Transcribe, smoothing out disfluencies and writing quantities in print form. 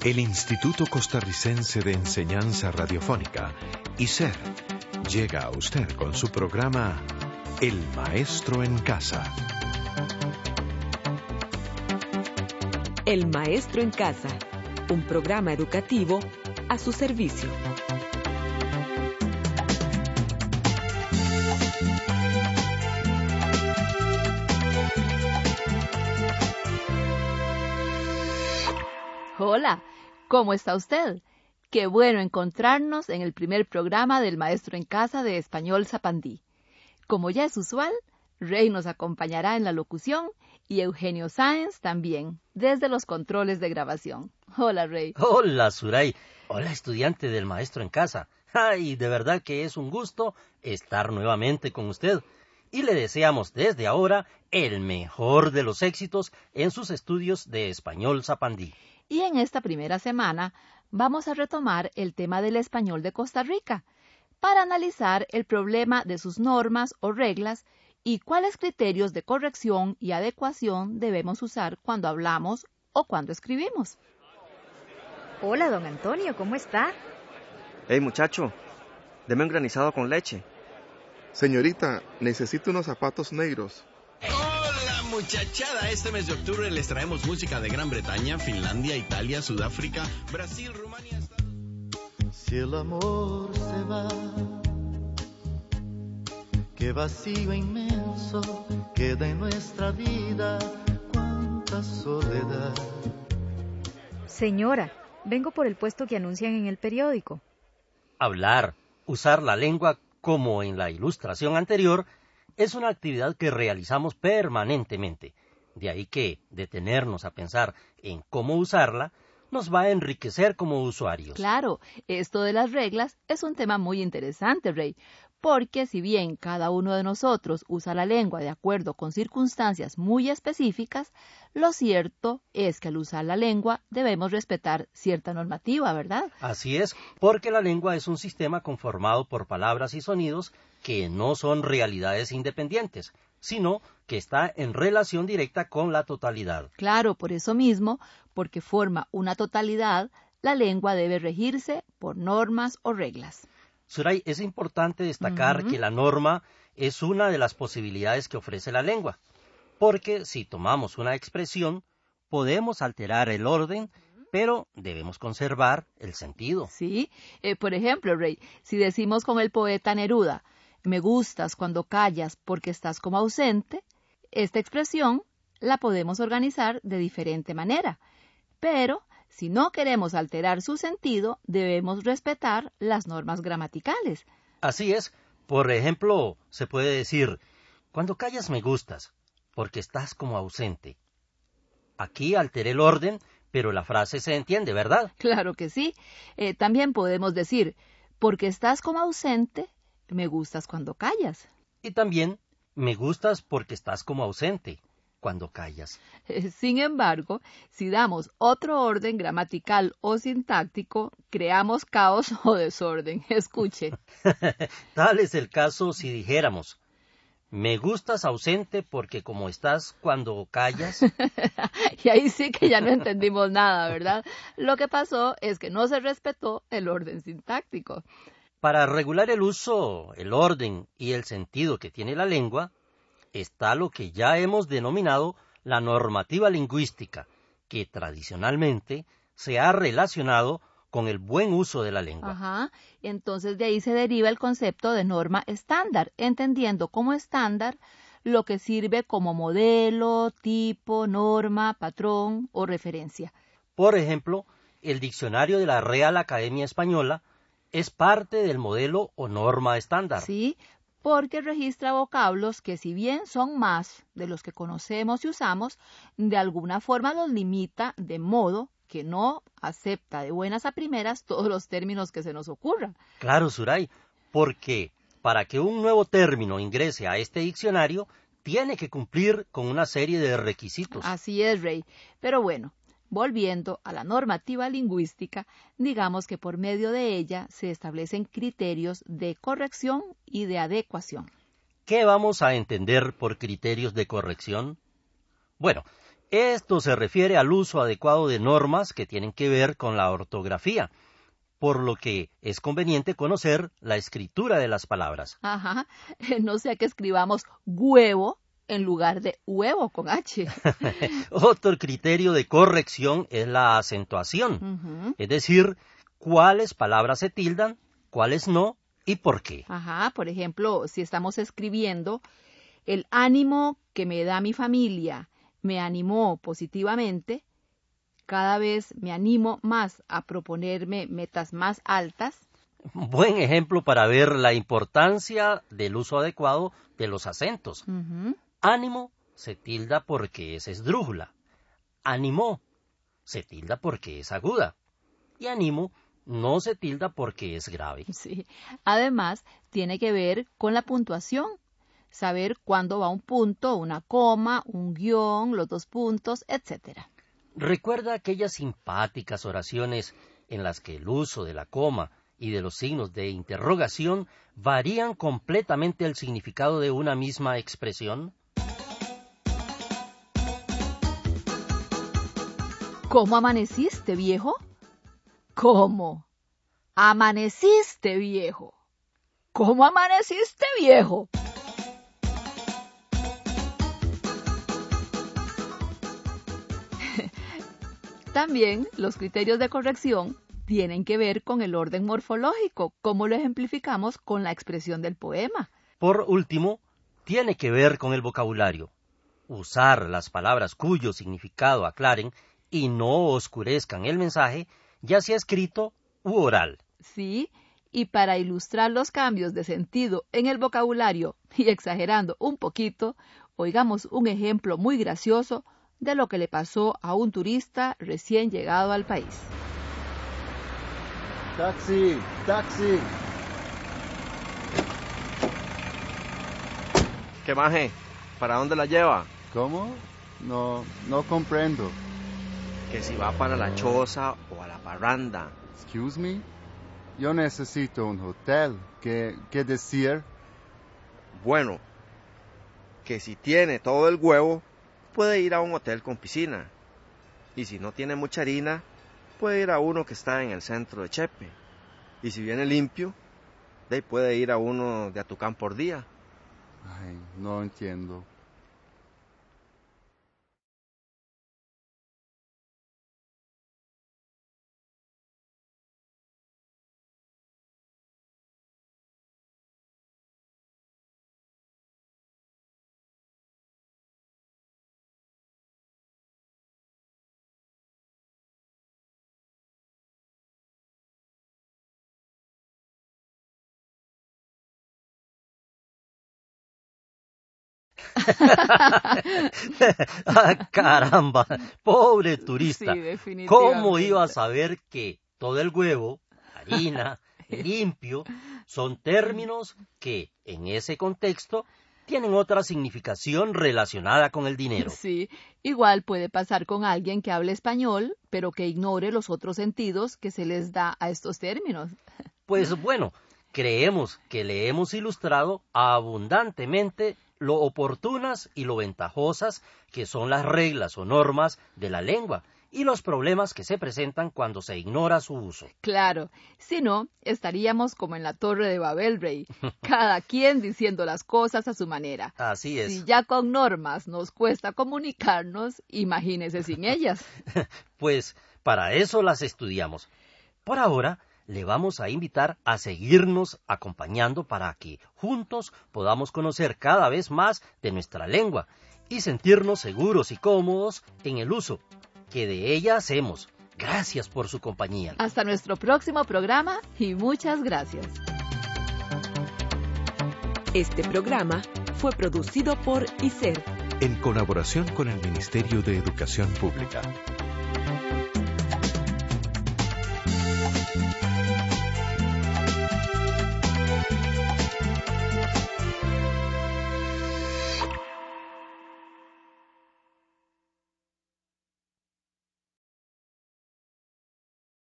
El Instituto Costarricense de Enseñanza Radiofónica, ICER, llega a usted con su programa El Maestro en Casa. El Maestro en Casa, un programa educativo a su servicio. Hola, ¿cómo está usted? Qué bueno encontrarnos en el primer programa del Maestro en Casa de Español Zapandí. Como ya es usual, Rey nos acompañará en la locución y Eugenio Sáenz también, desde los controles de grabación. Hola, Rey. Hola, Suray. Hola, estudiante del Maestro en Casa. Ay, de verdad que es un gusto estar nuevamente con usted. Y le deseamos desde ahora el mejor de los éxitos en sus estudios de Español Zapandí. Y en esta primera semana vamos a retomar el tema del español de Costa Rica para analizar el problema de sus normas o reglas y cuáles criterios de corrección y adecuación debemos usar cuando hablamos o cuando escribimos. Hola, don Antonio, ¿cómo está? Hey, muchacho, deme un granizado con leche. Señorita, necesito unos zapatos negros. Hola, muchachada. Este mes de octubre les traemos música de Gran Bretaña, Finlandia, Italia, Sudáfrica, Brasil, Rumania... Si el amor se va, qué vacío inmenso queda en nuestra vida, cuánta soledad. Señora, vengo por el puesto que anuncian en el periódico. Hablar, usar la lengua como en la ilustración anterior, es una actividad que realizamos permanentemente. De ahí que detenernos a pensar en cómo usarla nos va a enriquecer como usuarios. Claro, esto de las reglas es un tema muy interesante, Rey, porque si bien cada uno de nosotros usa la lengua de acuerdo con circunstancias muy específicas, lo cierto es que al usar la lengua debemos respetar cierta normativa, ¿verdad? Así es, porque la lengua es un sistema conformado por palabras y sonidos que no son realidades independientes, sino que está en relación directa con la totalidad. Claro, por eso mismo, porque forma una totalidad, la lengua debe regirse por normas o reglas. Suray, es importante destacar que la norma es una de las posibilidades que ofrece la lengua, porque si tomamos una expresión, podemos alterar el orden, pero debemos conservar el sentido. Sí, por ejemplo, Rey, si decimos con el poeta Neruda, me gustas cuando callas porque estás como ausente, esta expresión la podemos organizar de diferente manera, pero si no queremos alterar su sentido, debemos respetar las normas gramaticales. Así es. Por ejemplo, se puede decir, cuando callas me gustas, porque estás como ausente. Aquí alteré el orden, pero la frase se entiende, ¿verdad? Claro que sí. También podemos decir, porque estás como ausente, me gustas cuando callas. Y también, me gustas porque estás como ausente cuando callas. Sin embargo, si damos otro orden gramatical o sintáctico, creamos caos o desorden. Escuche. Tal es el caso si dijéramos, me gustas ausente porque como estás cuando callas. Y ahí sí que ya no entendimos nada, ¿verdad? Lo que pasó es que no se respetó el orden sintáctico. Para regular el uso, el orden y el sentido que tiene la lengua, está lo que ya hemos denominado la normativa lingüística, que tradicionalmente se ha relacionado con el buen uso de la lengua. Ajá, entonces de ahí se deriva el concepto de norma estándar, entendiendo como estándar lo que sirve como modelo, tipo, norma, patrón o referencia. Por ejemplo, el diccionario de la Real Academia Española es parte del modelo o norma estándar. Sí, porque registra vocablos que si bien son más de los que conocemos y usamos, de alguna forma los limita de modo que no acepta de buenas a primeras todos los términos que se nos ocurran. Claro, Suray, porque para que un nuevo término ingrese a este diccionario, tiene que cumplir con una serie de requisitos. Así es, Rey. Pero bueno, volviendo a la normativa lingüística, digamos que por medio de ella se establecen criterios de corrección y de adecuación. ¿Qué vamos a entender por criterios de corrección? Bueno, Esto se refiere al uso adecuado de normas que tienen que ver con la ortografía, por lo que es conveniente conocer la escritura de las palabras. Ajá, no sea que escribamos huevo en lugar de huevo con H. Otro criterio de corrección es la acentuación, es decir, cuáles palabras se tildan, cuáles no y por qué. Ajá, por ejemplo, si estamos escribiendo, el ánimo que me da mi familia me animó positivamente, cada vez me animo más a proponerme metas más altas. Buen ejemplo para ver la importancia del uso adecuado de los acentos. Ánimo se tilda porque es esdrújula. Animó se tilda porque es aguda. Y animo no se tilda porque es grave. Sí. Además, tiene que ver con la puntuación. Saber cuándo va un punto, una coma, un guión, los 2 puntos, etc. Recuerda aquellas simpáticas oraciones en las que el uso de la coma y de los signos de interrogación varían completamente el significado de una misma expresión. ¿Cómo amaneciste, viejo? ¿Cómo? ¿Amaneciste, viejo? ¿Cómo amaneciste, viejo? También los criterios de corrección tienen que ver con el orden morfológico, como lo ejemplificamos con la expresión del poema. Por último, tiene que ver con el vocabulario. Usar las palabras cuyo significado aclaren y no oscurezcan el mensaje, ya sea escrito u oral. Sí, y para ilustrar los cambios de sentido en el vocabulario, y exagerando un poquito, oigamos un ejemplo muy gracioso de lo que le pasó a un turista recién llegado al país. ¡Taxi! ¡Taxi! ¿Qué maje? ¿Para dónde la lleva? ¿Cómo? No comprendo. Que si va para la choza o a la parranda. Excuse me? Yo necesito un hotel. ¿Qué decir? Bueno, que si tiene todo el huevo, puede ir a un hotel con piscina. Y si no tiene mucha harina, puede ir a uno que está en el centro de Chepe. Y si viene limpio, de ahí puede ir a uno de Atucán por día. Ay, no entiendo. ¡Caramba! ¡Pobre turista! Sí, definitivamente. ¿Cómo iba a saber que todo el huevo, harina, limpio, son términos que, en ese contexto, tienen otra significación relacionada con el dinero? Sí, igual puede pasar con alguien que hable español, pero que ignore los otros sentidos que se les da a estos términos. Pues bueno, creemos que le hemos ilustrado abundantemente lo oportunas y lo ventajosas que son las reglas o normas de la lengua y los problemas que se presentan cuando se ignora su uso. Claro, si no, estaríamos como en la Torre de Babel, Rey, cada quien diciendo las cosas a su manera. Así es. Si ya con normas nos cuesta comunicarnos, imagínese sin ellas. Pues para eso las estudiamos. Por ahora, le vamos a invitar a seguirnos acompañando para que juntos podamos conocer cada vez más de nuestra lengua y sentirnos seguros y cómodos en el uso que de ella hacemos. Gracias por su compañía. Hasta nuestro próximo programa y muchas gracias. Este programa fue producido por ICER en colaboración con el Ministerio de Educación Pública.